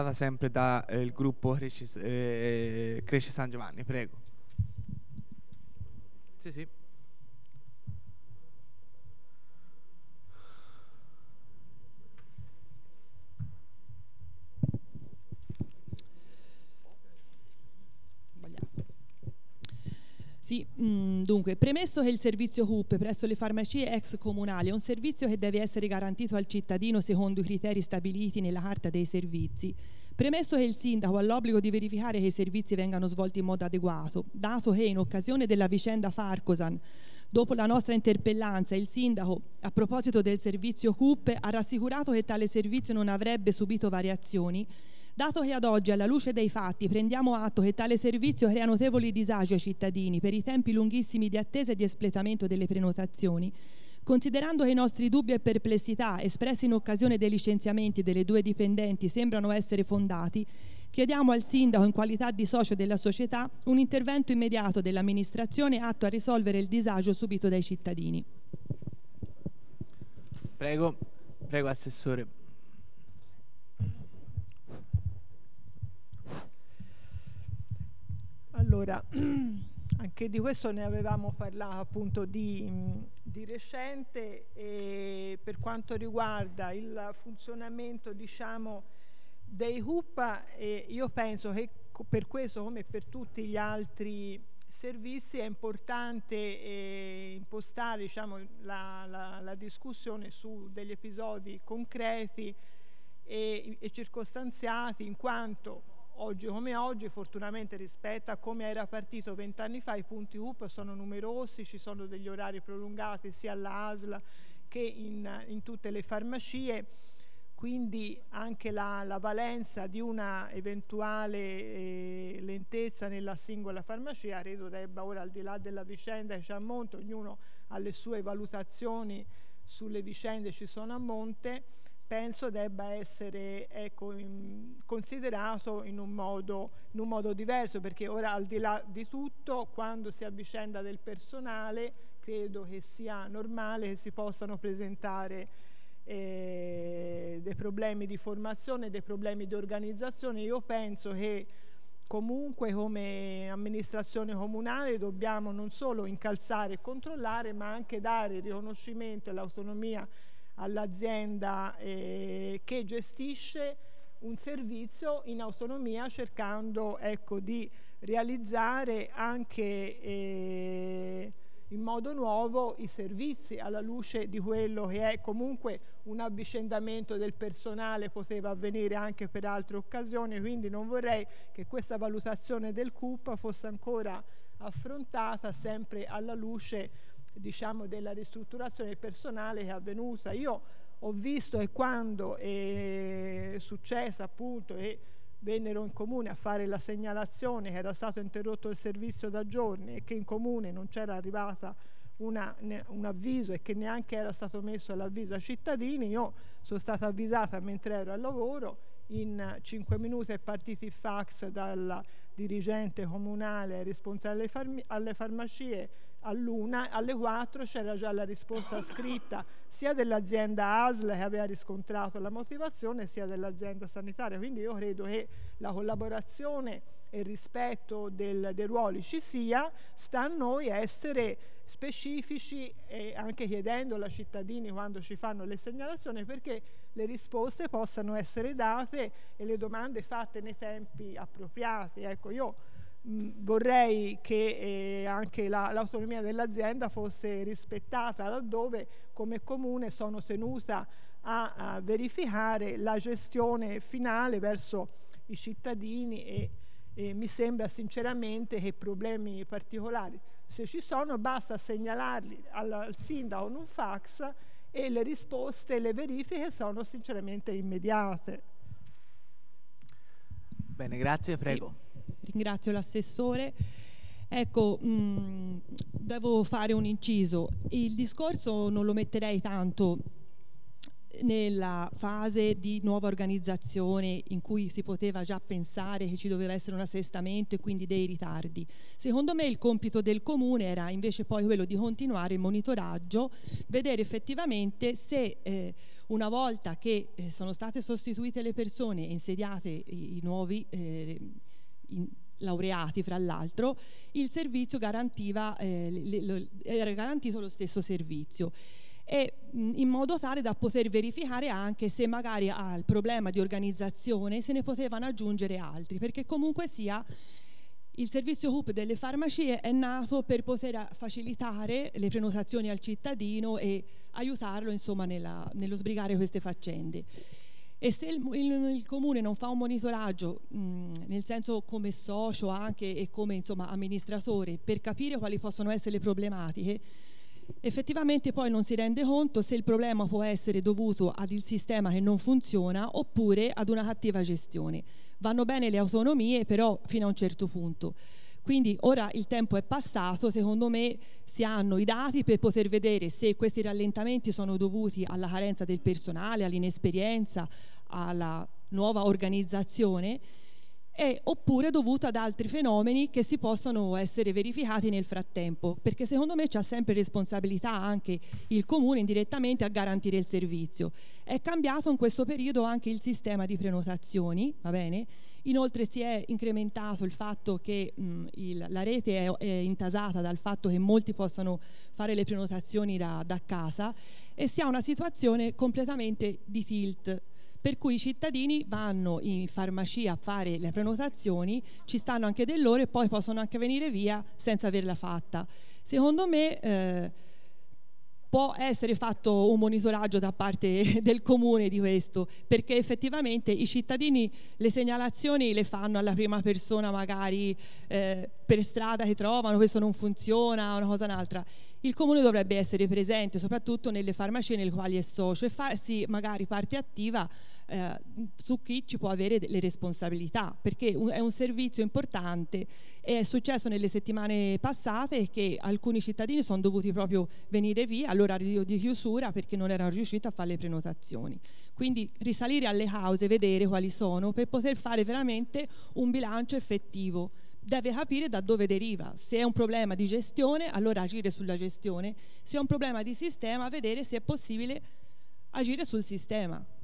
sempre dal gruppo Cresce San Giovanni, prego. Sì. Sì, dunque, premesso che il servizio CUP presso le farmacie ex comunali è un servizio che deve essere garantito al cittadino secondo i criteri stabiliti nella Carta dei Servizi, premesso che il sindaco ha l'obbligo di verificare che i servizi vengano svolti in modo adeguato, dato che in occasione della vicenda Farcosan, dopo la nostra interpellanza, il sindaco, a proposito del servizio CUP, ha rassicurato che tale servizio non avrebbe subito variazioni. Dato che ad oggi, alla luce dei fatti, prendiamo atto che tale servizio crea notevoli disagi ai cittadini per i tempi lunghissimi di attesa e di espletamento delle prenotazioni, considerando che i nostri dubbi e perplessità espressi in occasione dei licenziamenti delle due dipendenti sembrano essere fondati, chiediamo al sindaco, in qualità di socio della società, un intervento immediato dell'amministrazione atto a risolvere il disagio subito dai cittadini. Prego, Assessore. Allora, anche di questo ne avevamo parlato appunto di recente, e per quanto riguarda il funzionamento, diciamo, dei CUP, io penso che per questo, come per tutti gli altri servizi, è importante impostare, diciamo, la discussione su degli episodi concreti e circostanziati, in quanto oggi come oggi, fortunatamente, rispetto a come era partito 20 anni fa, i punti CUP sono numerosi, ci sono degli orari prolungati sia alla ASL che in tutte le farmacie, quindi anche la valenza di una eventuale lentezza nella singola farmacia credo debba, ora, al di là della vicenda che c'è a monte, ognuno ha le sue valutazioni sulle vicende ci sono a monte, penso debba essere, ecco, considerato in un modo diverso, perché ora, al di là di tutto, quando si avvicenda del personale, credo che sia normale che si possano presentare dei problemi di formazione, dei problemi di organizzazione. Io penso che comunque come amministrazione comunale dobbiamo non solo incalzare e controllare, ma anche dare il riconoscimento e l'autonomia all'azienda che gestisce un servizio in autonomia, cercando, ecco, di realizzare anche in modo nuovo i servizi, alla luce di quello che è comunque un avvicendamento del personale, poteva avvenire anche per altre occasioni, quindi non vorrei che questa valutazione del CUP fosse ancora affrontata sempre alla luce, diciamo, della ristrutturazione del personale che è avvenuta. Io ho visto che quando è successa, appunto, e vennero in comune a fare la segnalazione che era stato interrotto il servizio da giorni e che in comune non c'era arrivata un avviso e che neanche era stato messo l'avviso ai cittadini, io sono stata avvisata mentre ero al lavoro, in 5 minuti è partito il fax dal dirigente comunale responsabile alle farmacie, all'1, alle 4 c'era già la risposta scritta sia dell'azienda ASL che aveva riscontrato la motivazione, sia dell'azienda sanitaria. Quindi io credo che la collaborazione e il rispetto dei ruoli ci sia, sta a noi essere specifici e anche chiedendo ai cittadini quando ci fanno le segnalazioni, perché le risposte possano essere date e le domande fatte nei tempi appropriati. Ecco, io vorrei che anche l'autonomia dell'azienda fosse rispettata, laddove come comune sono tenuta a verificare la gestione finale verso i cittadini e mi sembra sinceramente che problemi particolari, se ci sono, basta segnalarli al sindaco con un fax e le risposte e le verifiche sono sinceramente immediate. Bene, grazie, prego. Sì, ringrazio l'assessore. Ecco, devo fare un inciso. Il discorso non lo metterei tanto nella fase di nuova organizzazione in cui si poteva già pensare che ci doveva essere un assestamento e quindi dei ritardi. Secondo me il compito del comune era invece poi quello di continuare il monitoraggio, vedere effettivamente se Una volta che sono state sostituite le persone e insediate i nuovi laureati, fra l'altro, il servizio garantiva, era garantito lo stesso servizio, e in modo tale da poter verificare anche se magari al problema di organizzazione se ne potevano aggiungere altri, perché comunque sia il servizio HUP delle farmacie è nato per poter facilitare le prenotazioni al cittadino e aiutarlo, insomma, nello sbrigare queste faccende. E se il comune non fa un monitoraggio, nel senso come socio anche e come, insomma, amministratore, per capire quali possono essere le problematiche, effettivamente poi non si rende conto se il problema può essere dovuto ad il sistema che non funziona oppure ad una cattiva gestione. Vanno bene le autonomie, però fino a un certo punto. Quindi ora il tempo è passato, secondo me si hanno i dati per poter vedere se questi rallentamenti sono dovuti alla carenza del personale, all'inesperienza, alla nuova organizzazione, oppure dovuto ad altri fenomeni che si possono essere verificati nel frattempo, perché secondo me c'ha sempre responsabilità anche il comune indirettamente a garantire il servizio. È cambiato in questo periodo anche il sistema di prenotazioni, va bene? Inoltre si è incrementato il fatto che la rete è intasata dal fatto che molti possono fare le prenotazioni da casa, e si ha una situazione completamente di tilt, per cui i cittadini vanno in farmacia a fare le prenotazioni, ci stanno anche delle ore e poi possono anche venire via senza averla fatta. Secondo me può essere fatto un monitoraggio da parte del comune di questo, perché effettivamente i cittadini le segnalazioni le fanno alla prima persona, magari per strada che trovano questo non funziona, una cosa un'altra. Il comune dovrebbe essere presente soprattutto nelle farmacie nelle quali è socio e farsi magari parte attiva su chi ci può avere le responsabilità, perché è un servizio importante. E è successo nelle settimane passate che alcuni cittadini sono dovuti proprio venire via all'orario di chiusura perché non erano riusciti a fare le prenotazioni. Quindi risalire alle cause, vedere quali sono, per poter fare veramente un bilancio effettivo. Deve capire da dove deriva. Se è un problema di gestione, allora agire sulla gestione; se è un problema di sistema, vedere se è possibile agire sul sistema.